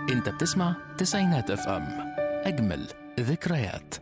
انت بتسمع تسعينات اف ام، اجمل ذكريات.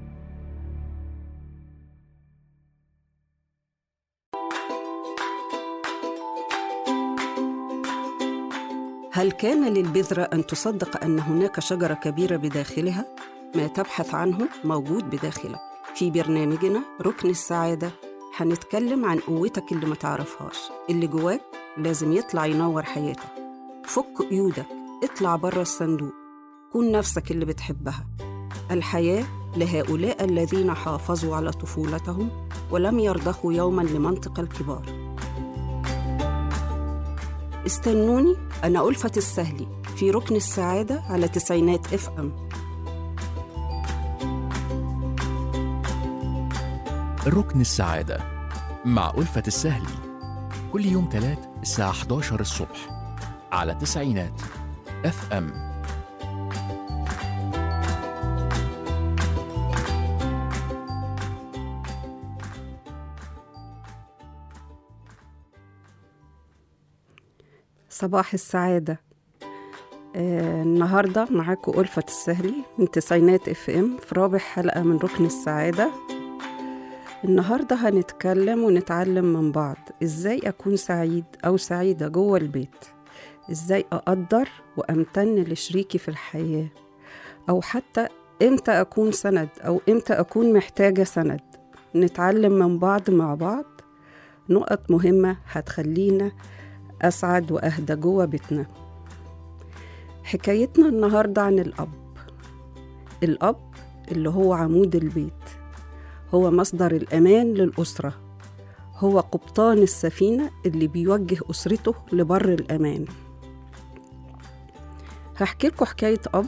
هل كان للبذرة أن تصدق أن هناك شجرة كبيرة بداخلها؟ ما تبحث عنه موجود بداخلك. في برنامجنا ركن السعادة هنتكلم عن قوتك اللي ما تعرفهاش، اللي جواك لازم يطلع ينور حياتك. فك قيودك، اطلع بره الصندوق، كون نفسك اللي بتحبها. الحياة لهؤلاء الذين حافظوا على طفولتهم ولم يرضخوا يوماً لمنطق الكبار. استنوني، أنا ألفة السهلي في ركن السعادة على تسعينات اف ام. ركن السعادة مع ألفة السهلي، كل يوم 3 الساعة 11 الصبح على تسعينات اف ام. صباح السعادة. النهاردة معاكم ألفة السهلي من تسعينات اف ام في رابع حلقة من ركن السعادة. النهاردة هنتكلم ونتعلم من بعض ازاي أكون سعيد أو سعيدة جوه البيت، ازاي أقدر وأمتن لشريكي في الحياة، أو حتى إمتى أكون سند أو إمتى أكون محتاجة سند. نتعلم من بعض مع بعض نقط مهمة هتخلينا أسعد وأهدى جوه بيتنا. حكايتنا النهاردة عن الأب اللي هو عمود البيت، هو مصدر الأمان للأسرة، هو قبطان السفينة اللي بيوجه أسرته لبر الأمان. هحكي لكم حكاية أب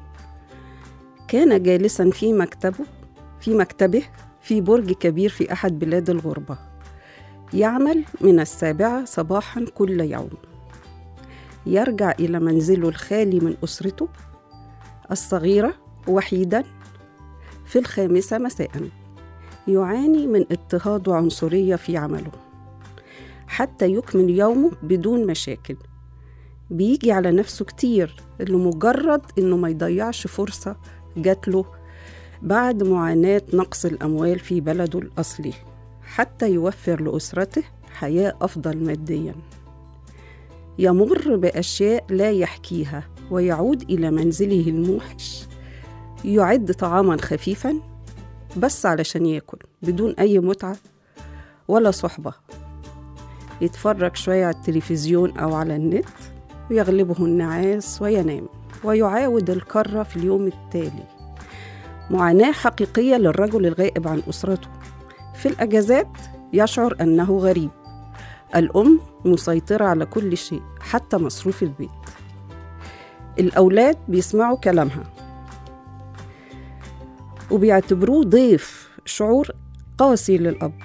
كان جالسا في مكتبه في برج كبير في أحد بلاد الغربة، يعمل من 7 صباحا كل يوم، يرجع إلى منزله الخالي من أسرته الصغيرة وحيدا في 5 مساء، يعاني من اضطهاد وعنصرية في عمله حتى يكمل يومه بدون مشاكل. بيجي على نفسه كتير لمجرد إنه ما يضيعش فرصة جات له بعد معاناة نقص الأموال في بلده الأصلي، حتى يوفر لأسرته حياة أفضل مادياً. يمر بأشياء لا يحكيها ويعود إلى منزله الموحش، يعد طعاماً خفيفاً بس علشان يأكل بدون أي متعة ولا صحبة، يتفرج شوية على التلفزيون أو على النت ويغلبه النعاس وينام، ويعاود الكرة في اليوم التالي. معاناة حقيقية للرجل الغائب عن أسرته. في الأجازات يشعر أنه غريب، الأم مسيطرة على كل شيء حتى مصروف البيت، الأولاد بيسمعوا كلامها وبيعتبروه ضيف، شعور قاسي للأب.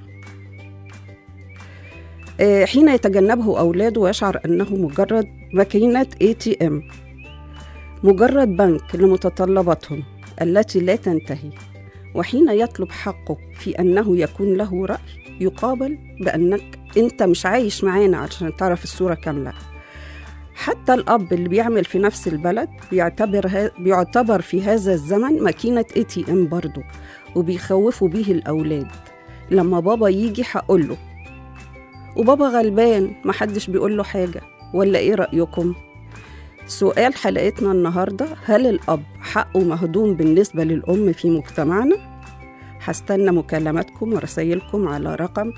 حين يتجنبه أولاده ويشعر أنه مجرد ماكينة ATM، مجرد بنك لمتطلباتهم التي لا تنتهي. وحين يطلب حقه في أنه يكون له رأي، يقابل بأنك أنت مش عايش معانا عشان تعرف الصورة كاملة. حتى الأب اللي بيعمل في نفس البلد بيعتبر في هذا الزمن ماكينة ATM برضو، وبيخوفوا بيه الأولاد. لما بابا يجي هقوله، وبابا غلبان محدش بيقوله حاجة، ولا إيه رأيكم؟ سؤال حلقتنا النهاردة: هل الأب حقه مهضوم بالنسبة للأم في مجتمعنا؟ هستنى مكالماتكم ورسائلكم على رقم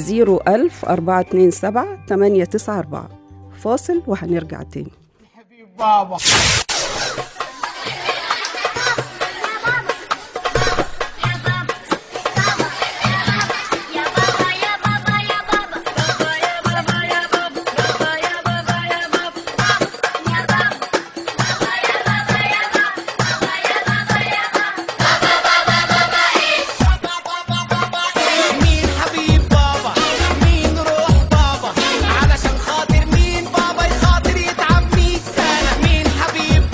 010427894. فاصل وهنرجع تاني. حبيب بابا. حبيب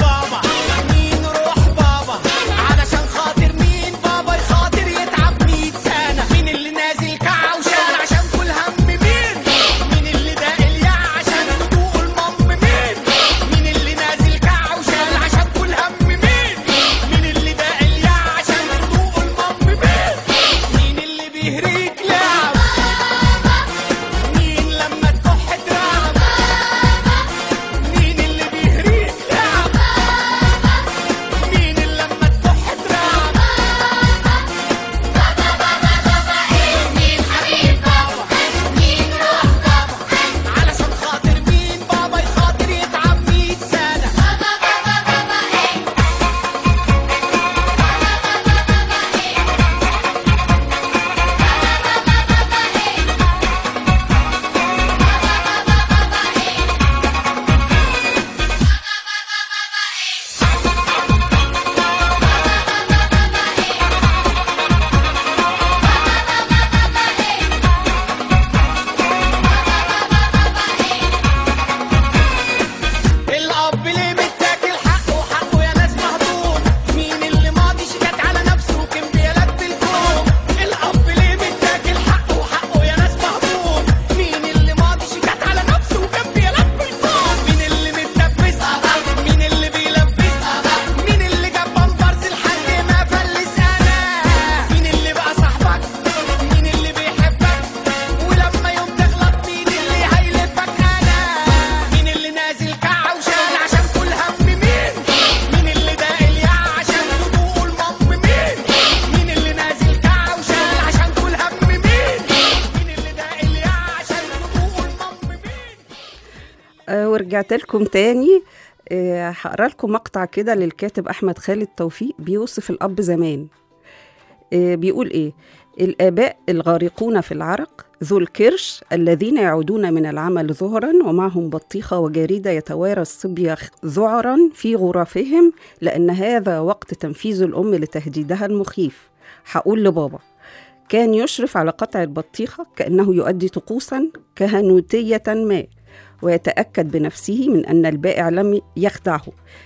ورجعت لكم تاني. هقرأ لكم مقطع كده للكاتب أحمد خالد توفيق بيوصف الأب زمان. بيقول إيه؟ الآباء الغارقون في العرق ذو الكرش الذين يعودون من العمل ظهرا ومعهم بطيخة وجريدة يتوارى الصبية ذعرا في غرفهم، لأن هذا وقت تنفيذ الأم لتهديدها المخيف. هقول لبابا كان يشرف على قطع البطيخة كأنه يؤدي طقوسا كهنوتية ما، ويتأكد بنفسه من أن البائع لم يخدعه.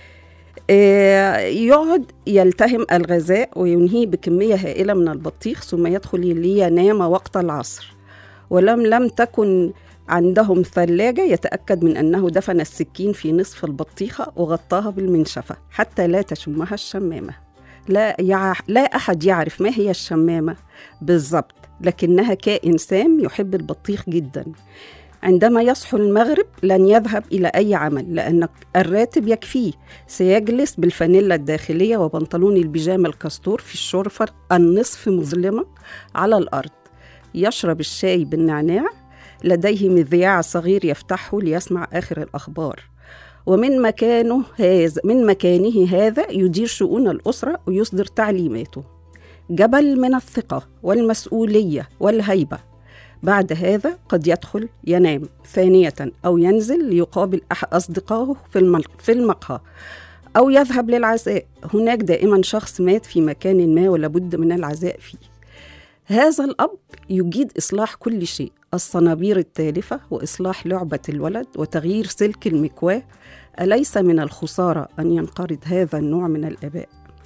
يقعد يلتهم الغذاء وينهي بكمية هائلة من البطيخ، ثم يدخل لينام وقت العصر. لم تكن عندهم ثلاجة، يتأكد من أنه دفن السكين في نصف البطيخة وغطاها بالمنشفة حتى لا تشمها الشمامة. لا أحد يعرف ما هي الشمامة بالضبط، لكنها كائن سام يحب البطيخ جدا. عندما يصحو المغرب لن يذهب إلى أي عمل لأن الراتب يكفيه، سيجلس بالفانيلا الداخلية وبنطلون البيجامة الكستور في الشرفة النصف مظلمة على الأرض، يشرب الشاي بالنعناع، لديه مذياع صغير يفتحه ليسمع آخر الأخبار، ومن مكانه هذا يدير شؤون الأسرة ويصدر تعليماته. جبل من الثقة والمسؤولية والهيبة. بعد هذا قد يدخل ينام ثانية أو ينزل ليقابل أحد أصدقائه في المقهى أو يذهب للعزاء. هناك دائما شخص مات في مكان ما ولابد من العزاء فيه. هذا الأب يجيد إصلاح كل شيء، الصنابير التالفة وإصلاح لعبة الولد وتغيير سلك المكواة. أليس من الخسارة أن ينقرض هذا النوع من الآباء؟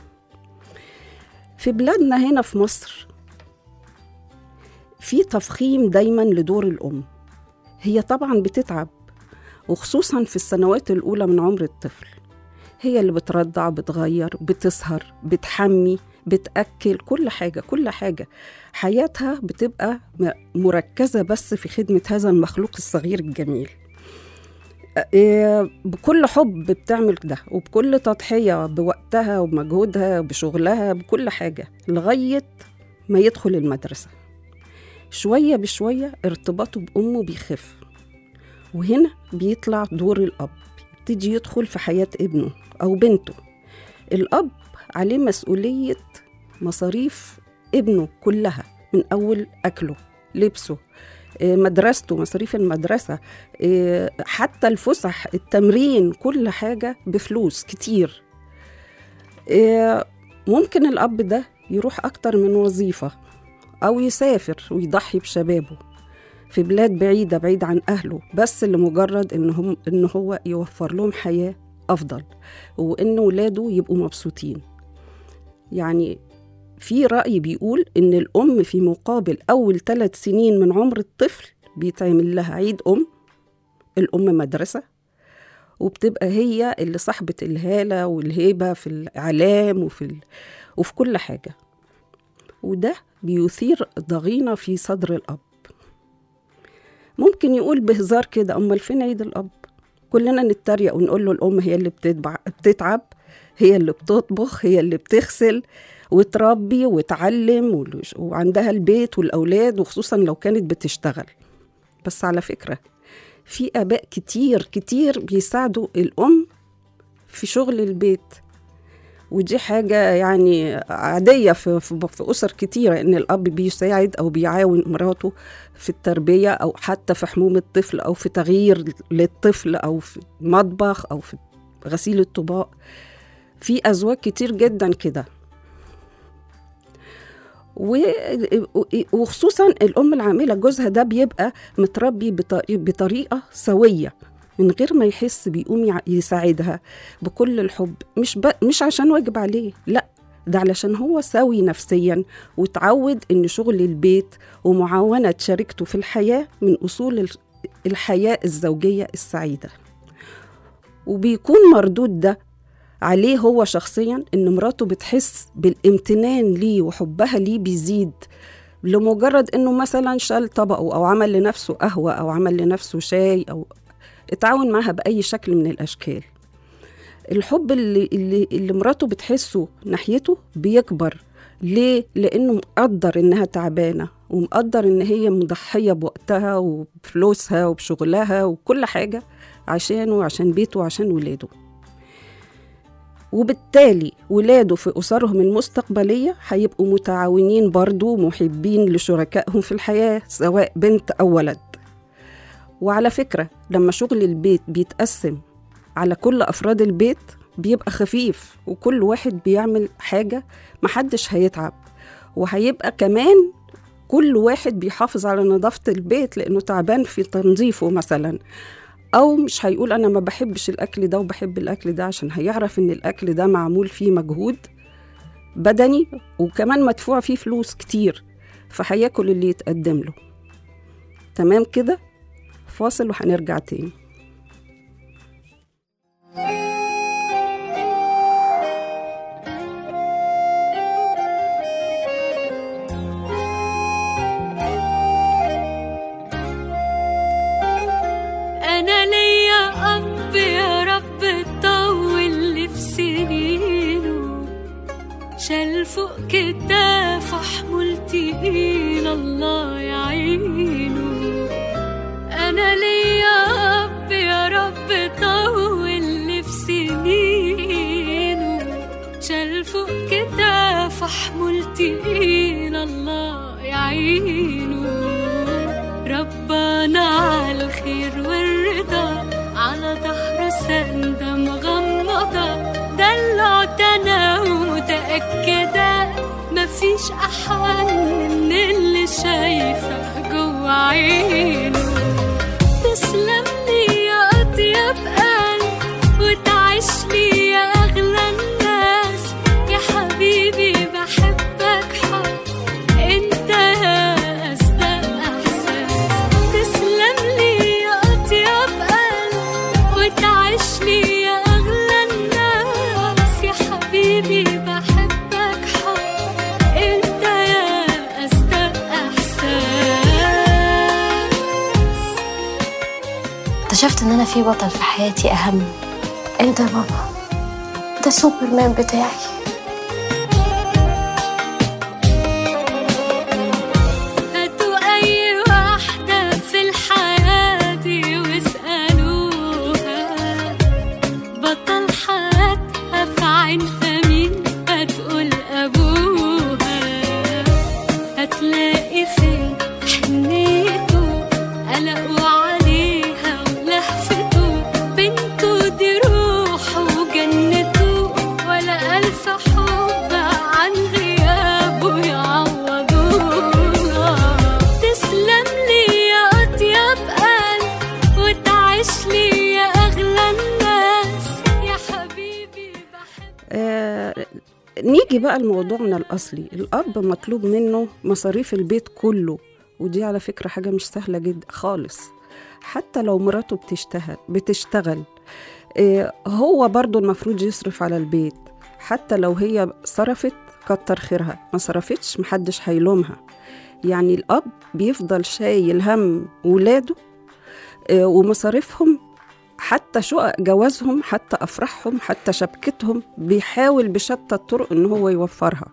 في بلادنا هنا في مصر في تفخيم دايما لدور الأم. هي طبعا بتتعب، وخصوصا في السنوات الأولى من عمر الطفل. هي اللي بترضع، بتغير، بتسهر، بتحمي، بتأكل، كل حاجة. حياتها بتبقى مركزة بس في خدمة هذا المخلوق الصغير الجميل. بكل حب بتعمل ده، وبكل تضحية بوقتها وبمجهودها وبشغلها بكل حاجة، لغاية ما يدخل المدرسة. شوية بشوية ارتباطه بأمه بيخف، وهنا بيطلع دور الأب، يبتدي يدخل في حياة ابنه أو بنته. الأب عليه مسؤولية مصاريف ابنه كلها، من أول أكله، لبسه، مدرسته، مصاريف المدرسة، حتى الفسح، التمرين، كل حاجة بفلوس كتير. ممكن الأب ده يروح أكتر من وظيفة أو يسافر ويضحي بشبابه في بلاد بعيدة بعيد عن أهله، بس لمجرد إن هو يوفر لهم حياة أفضل وإن ولاده يبقوا مبسوطين. يعني في رأي بيقول إن الأم في مقابل أول 3 سنين من عمر الطفل بيتعمل لها عيد الأم مدرسة، وبتبقى هي اللي صاحبة الهالة والهيبة في الإعلام وفي كل حاجة، وده بيثير ضغينة في صدر الأب. ممكن يقول بهزار كده، أمال فين عيد الأب؟ كلنا نتريق ونقول له الأم هي اللي بتتعب، هي اللي بتطبخ، هي اللي بتغسل وتربي وتعلم وعندها البيت والأولاد، وخصوصا لو كانت بتشتغل. بس على فكرة في آباء كتير بيساعدوا الأم في شغل البيت، ودي حاجة يعني عادية في أسر كتيرة، إن الأب بيساعد أو بيعاون مراته في التربية أو حتى في حموم الطفل أو في تغيير للطفل أو في المطبخ أو في غسيل الطباق. في أزواج كتير جدا كده، وخصوصا الأم العاملة جوزها ده بيبقى متربي بطريقة سوية، من غير ما يحس بيقوم يساعدها بكل الحب، مش عشان واجب عليه، لا، ده علشان هو سوي نفسيا وتعود إن شغل البيت ومعاونة شريكته في الحياة من أصول الحياة الزوجية السعيدة. وبيكون مردود ده عليه هو شخصيا إن مراته بتحس بالامتنان ليه وحبها ليه بيزيد لمجرد إنه مثلا شال طبقه أو عمل لنفسه قهوة أو عمل لنفسه شاي أو اتعاون معها بأي شكل من الأشكال. الحب اللي مراته بتحسه ناحيته بيكبر ليه؟ لأنه مقدر إنها تعبانة، ومقدر إن هي مضحية بوقتها وبفلوسها وبشغلها وكل حاجة عشانه وعشان بيته وعشان ولاده. وبالتالي ولاده في أسرهم المستقبلية هيبقوا متعاونين برضو، محبين لشركائهم في الحياة سواء بنت أو ولد. وعلى فكرة لما شغل البيت بيتقسم على كل أفراد البيت بيبقى خفيف، وكل واحد بيعمل حاجة محدش هيتعب، وهيبقى كمان كل واحد بيحافظ على نظافة البيت لأنه تعبان في تنظيفه مثلا، أو مش هيقول أنا ما بحبش الأكل ده وبحب الأكل ده، عشان هيعرف إن الأكل ده معمول فيه مجهود بدني وكمان مدفوع فيه فلوس كتير، فهياكل اللي يتقدم له. تمام كده؟ فاصل وهنرجع تاني. أنا ليا أب يا رب طول لي في سنينه، شال فوق كتافه حمول تقيل الله يعينه. أنا ليا أب يا رب طول لي في سنينه، شال فوق كتافه حمول تقيل الله يعينه. ربنا على الخير والرضا، على ظهره سندة مغمضة، دلعت أنا ومتأكدة مفيش أحد من اللي شايفة جوا عينه. تسلم لي يا أطيب قلب، وتعيش لي يا أغلى الناس، يا حبيبي بحبك حب انت يا أصدق إحساس. تسلم لي يا أطيب قلب، وتعيش لي يا أغلى الناس، يا حبيبي بحبك حب انت يا أصدق إحساس. اكتشفت ان انا في بطل في حياتي اهم. انت يا بابا، ده سوبرمان بتاعي. هاتوا اي واحدة في الحياة دي واسألوها، بطل حياتها في عينها مين؟ هتقول ابوها. هتلاقي فين حنيته، قلقوا عليها ولهفته، بنته دي روحه وجنته، ولا ألف حب عن غيابه يعوضوها. تسلم لي يا أطيب قلب، وتعيش لي يا أغلى الناس، يا حبيبي بحب. نيجي بقى لموضوعنا الأصلي. الأب مطلوب منه مصاريف البيت كله، ودي على فكرة حاجة مش سهلة جدا خالص. حتى لو مراته بتشتغل هو برضو المفروض يصرف على البيت. حتى لو هي صرفت كتر خيرها، ما صرفتش محدش هيلومها. يعني الأب بيفضل شايل هم ولاده ومصاريفهم، حتى شقق جوازهم، حتى أفراحهم، حتى شبكتهم، بيحاول بشتى الطرق إن هو يوفرها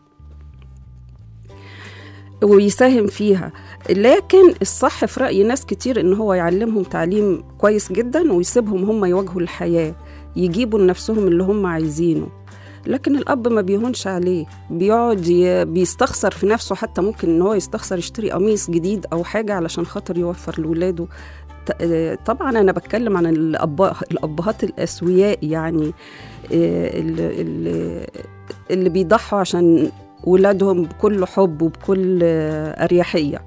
ويساهم فيها. لكن الصح في رأي ناس كتير إن هو يعلمهم تعليم كويس جدا ويسيبهم هم يواجهوا الحياة، يجيبوا لنفسهم اللي هم عايزينه. لكن الأب ما بيهونش عليه، بيقعد بيستخسر في نفسه، حتى ممكن إن هو يستخسر يشتري قميص جديد أو حاجة علشان خاطر يوفر لولاده. طبعا أنا بتكلم عن الأبهات الأسوياء، يعني اللي بيضحوا عشان ولادهم بكل حب وبكل أريحية.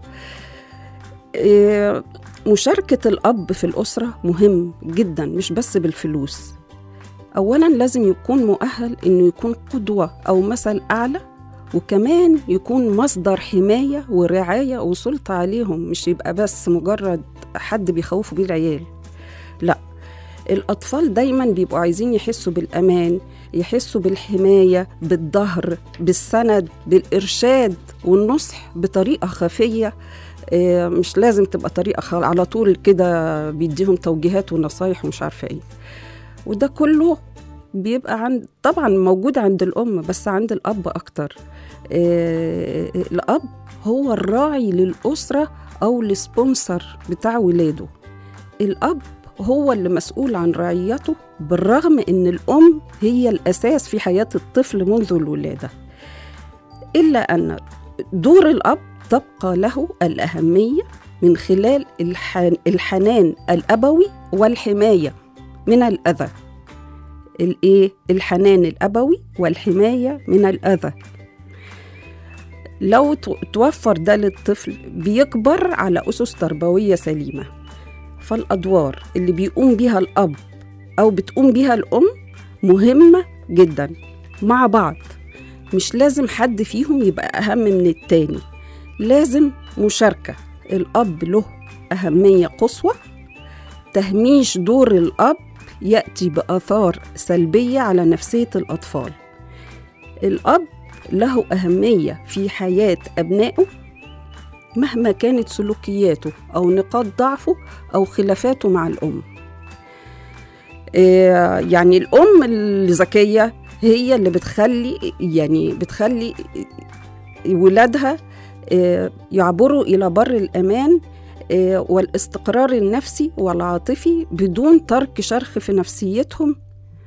مشاركة الأب في الأسرة مهم جدا، مش بس بالفلوس. أولا لازم يكون مؤهل إنه يكون قدوة أو مثل أعلى، وكمان يكون مصدر حماية ورعاية وسلطة عليهم، مش يبقى بس مجرد حد بيخوفوا بيه العيال. لا، الأطفال دايما بيبقوا عايزين يحسوا بالأمان، يحسوا بالحماية، بالظهر، بالسند، بالإرشاد والنصح بطريقة خفية. مش لازم تبقى طريقة على طول كده بيديهم توجيهات ونصايح ومش عارفة ايه. وده كله بيبقى طبعا موجود عند الأم، بس عند الأب أكتر. الأب هو الراعي للأسرة أو السبونسر بتاع ولاده. الأب هو اللي مسؤول عن رعيته، بالرغم إن الأم هي الأساس في حياة الطفل منذ الولادة، إلا أن دور الأب تبقى له الأهمية من خلال الحنان الأبوي والحماية من الأذى. الحنان الأبوي والحماية من الأذى. لو توفر ده للطفل بيكبر على أسس تربوية سليمة. فالأدوار اللي بيقوم بيها الأب أو بتقوم بيها الأم مهمة جدا مع بعض، مش لازم حد فيهم يبقى أهم من التاني، لازم مشاركة. الأب له أهمية قصوى. تهميش دور الأب يأتي بآثار سلبية على نفسية الأطفال. الأب له أهمية في حياة أبنائه مهما كانت سلوكياته أو نقاط ضعفه أو خلافاته مع الأم. يعني الأم الذكية هي اللي بتخلي ولادها يعبروا إلى بر الأمان والاستقرار النفسي والعاطفي بدون ترك شرخ في نفسيتهم،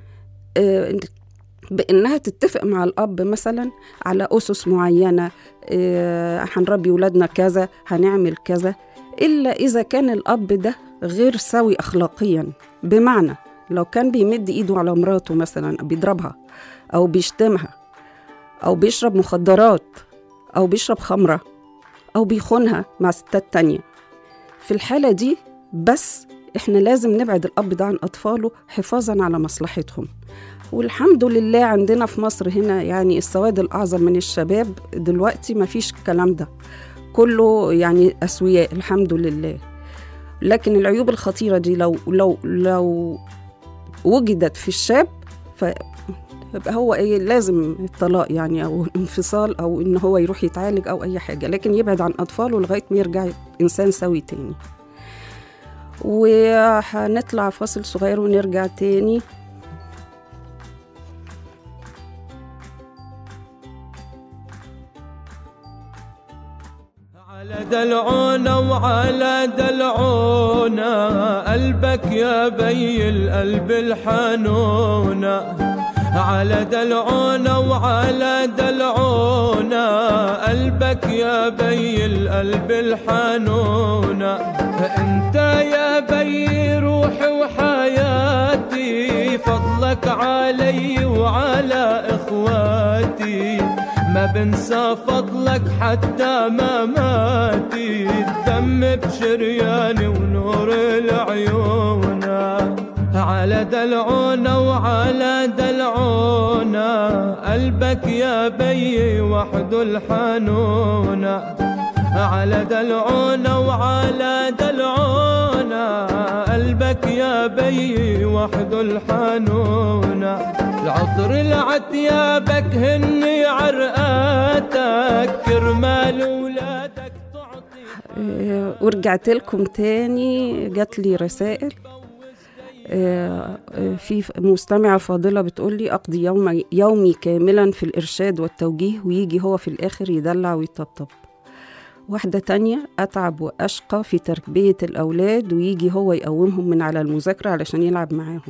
بأنها تتفق مع الأب مثلا على أسس معينة، هنربي ولادنا كذا، هنعمل كذا، إلا إذا كان الأب ده غير سوي أخلاقيا. بمعنى لو كان بيمد إيده على مراته مثلا، بيضربها أو بيشتمها أو بيشرب مخدرات أو بيشرب خمرة أو بيخونها مع ستات تانية، في الحالة دي بس إحنا لازم نبعد الأب ده عن أطفاله حفاظاً على مصلحتهم. والحمد لله عندنا في مصر هنا يعني السواد الأعظم من الشباب دلوقتي ما فيش الكلام ده، كله يعني أسوياء الحمد لله. لكن العيوب الخطيرة دي لو وجدت في الشاب فيبقى هو لازم الطلاق يعني، أو الانفصال، أو إن هو يروح يتعالج أو أي حاجة، لكن يبعد عن أطفاله لغاية ما يرجع إنسان سوي تاني. وهنطلع فاصل صغير ونرجع تاني. على دلعونا وعلى دلعونا قلبك يا بي القلب الحنونة، على دلعونا وعلى دلعونا قلبك يا بي القلب الحنونة. انت يا بي روحي وحياتي، فضلك علي وعلى اخواتي، ما بنسى فضلك حتى ما ماتي، الدم بشرياني ونور العيون. على دلعونا وعلى دلعونا قلبك يا بي وحده الحنونة، على دلعونا وعلى دلعونا قلبك يا بي وحده الحنونة. العطر العتيابك هني عرقاتك، كرمال ولادك تعطي. ورجعت لكم تاني. جات لي رسائل في مستمعة فاضلة بتقولي أقضي يومي كاملا في الإرشاد والتوجيه، ويجي هو في الآخر يدلع ويطبطب. واحدة تانية أتعب وأشقى في تربية الأولاد، ويجي هو يقومهم من على المذاكرة علشان يلعب معاهم.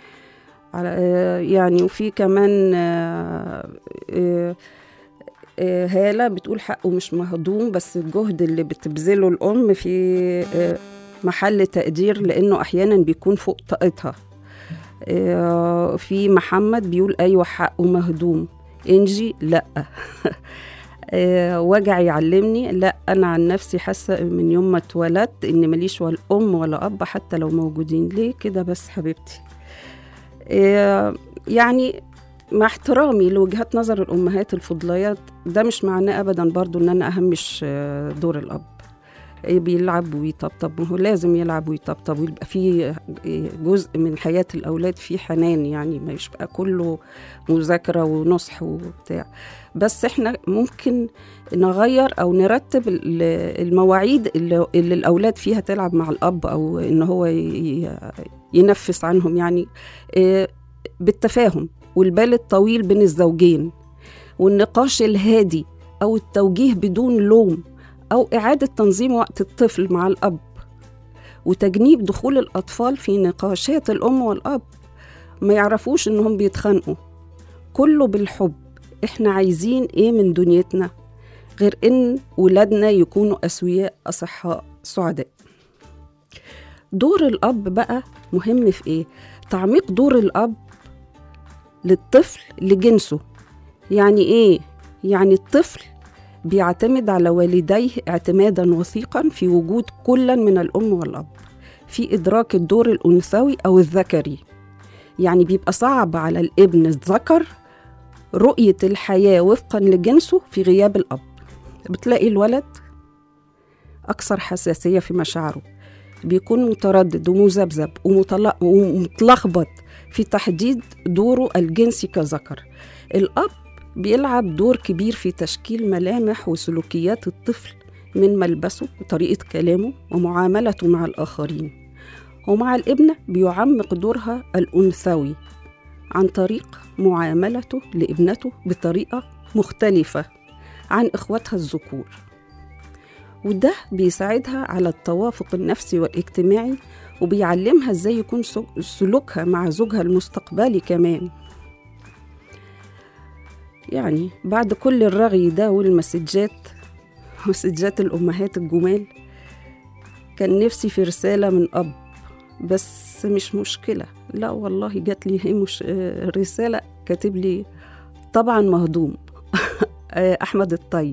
يعني وفي كمان هالة بتقول حقه مش مهضوم، بس الجهد اللي بتبذله الأم في محل تقدير، لأنه أحيانا بيكون فوق طاقتها. في محمد بيقول أيوة حقه مهضوم. إنجي لأ. وجع يعلمني لا، أنا عن نفسي حاسة من يوم ما اتولدت إن ماليش ولا أم ولا أب حتى لو موجودين. ليه كده بس حبيبتي؟ يعني مع احترامي لوجهات نظر الأمهات الفضليات، ده مش معناه أبدا برضو إن أنا أهمش دور الأب. بيلعب ويطبطب، هو لازم يلعب ويطبطب، ويبقى فيه جزء من حياة الأولاد فيه حنان، يعني ما يبقى كله مذاكرة ونصح وبتاع. بس احنا ممكن نغير أو نرتب المواعيد اللي الأولاد فيها تلعب مع الأب، أو إن هو ينفس عنهم. يعني بالتفاهم والبال الطويل بين الزوجين، والنقاش الهادي أو التوجيه بدون لوم، أو إعادة تنظيم وقت الطفل مع الأب، وتجنيب دخول الأطفال في نقاشات الأم والأب ما يعرفوش إنهم بيتخانقوا. كله بالحب. إحنا عايزين إيه من دنيتنا غير إن ولادنا يكونوا أسوياء أصحاء سعداء. دور الأب بقى مهم في إيه؟ تعميق دور الأب للطفل لجنسه. يعني إيه؟ يعني الطفل بيعتمد على والديه اعتمادا وثيقا في وجود كل من الأم والأب في إدراك الدور الأنثوي أو الذكري. يعني بيبقى صعب على الابن الذكر رؤية الحياة وفقا لجنسه في غياب الأب. بتلاقي الولد أكثر حساسية في مشاعره، بيكون متردد ومذبذب ومتلخبط في تحديد دوره الجنسي كذكر. الأب بيلعب دور كبير في تشكيل ملامح وسلوكيات الطفل من ملبسه وطريقة كلامه ومعاملته مع الآخرين. ومع الابنة بيعمق دورها الأنثوي عن طريق معاملته لابنته بطريقة مختلفة عن إخواتها الذكور، وده بيساعدها على التوافق النفسي والاجتماعي، وبيعلمها إزاي يكون سلوكها مع زوجها المستقبلي كمان. يعني بعد كل الرغي ده ومسجات الأمهات الجمال، كان نفسي في رسالة من أب، بس مش مشكلة. لا والله جات لي هي مش رسالة كاتب لي طبعا مهضوم أحمد الطيب.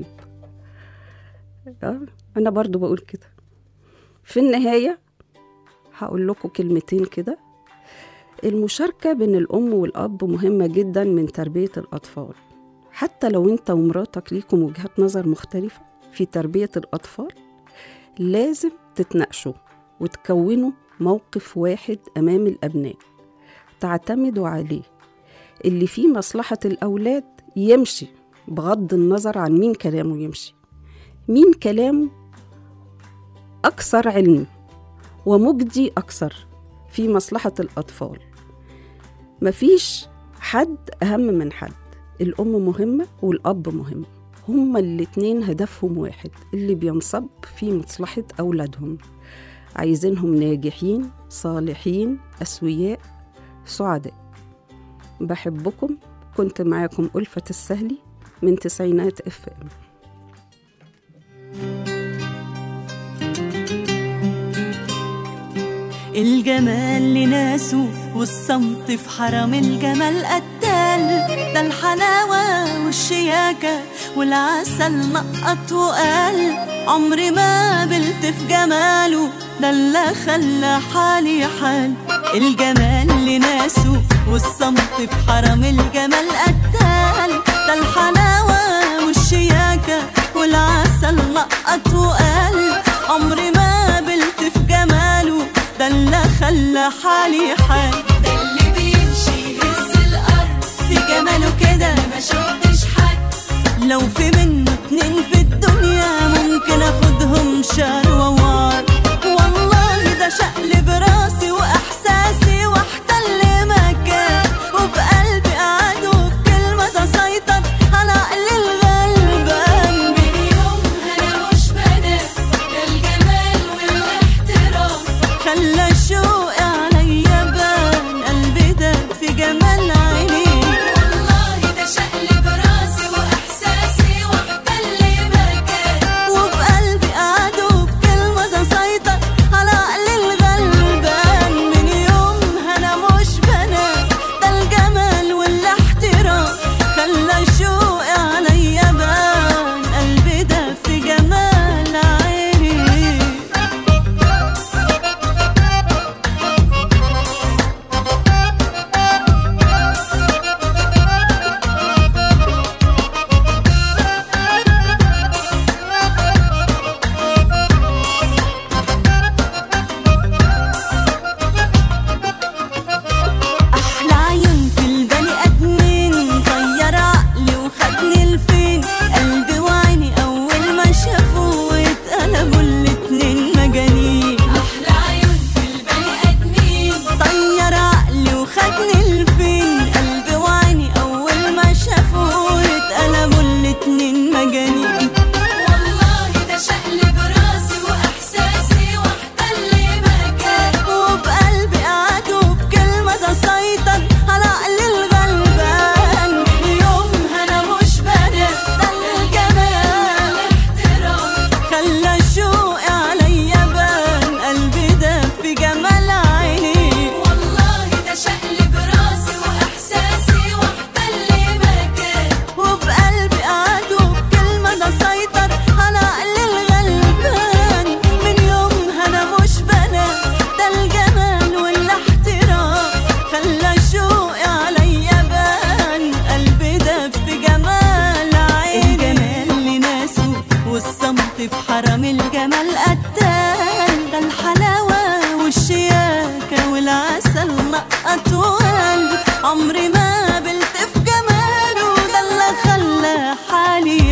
أنا برضو بقول كده. في النهاية هقول لكم كلمتين كده. المشاركة بين الأم والأب مهمة جدا من تربية الأطفال. حتى لو أنت ومراتك ليكم وجهات نظر مختلفة في تربية الأطفال، لازم تتناقشوا وتكونوا موقف واحد أمام الأبناء تعتمدوا عليه. اللي فيه مصلحة الأولاد يمشي بغض النظر عن مين كلامه يمشي، مين كلامه أكثر علم ومجدي أكثر في مصلحة الأطفال. مفيش حد أهم من حد. الأم مهمة والأب مهم، هما الاتنين هدفهم واحد، اللي بينصب في مصلحة أولادهم. عايزينهم ناجحين صالحين أسوياء سعداء. بحبكم. كنت معاكم ألفة السهلي من 90 FM. الجمال لناسه والصمت في حرم الجمال قتال، ده الحلاوة والشياكة والعسل نقط وقال، عمري ما قبلت في جماله، ده اللي خلى حالي حال. الجمال لناسه والصمت في حرم الجمال قتال، ده الحلاوة والشياكة والعسل نقط وقال، عمري ما قبلت في جماله، ده اللي خلى حالي حال. ده اللي بيمشي يهز الأرض في جماله كده ما شفتش حد. لو في منه اتنين في الدنيا ممكن اخدهم شهر ووار. والله ده شقلب راسي واحساسي واحتل مكان، وبقلبي قعد وبكلمة تسيطر على عقل الغلبان. من يومها انا مش بنام، ده الجمال والاحترام خلى شوقي عليا بان، قلبي ده في جمال عينيه. والله ده شقلب راسي واحساسي واحتل مكان، وبقلبي قعد وبكلمة تسيطر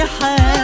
حالي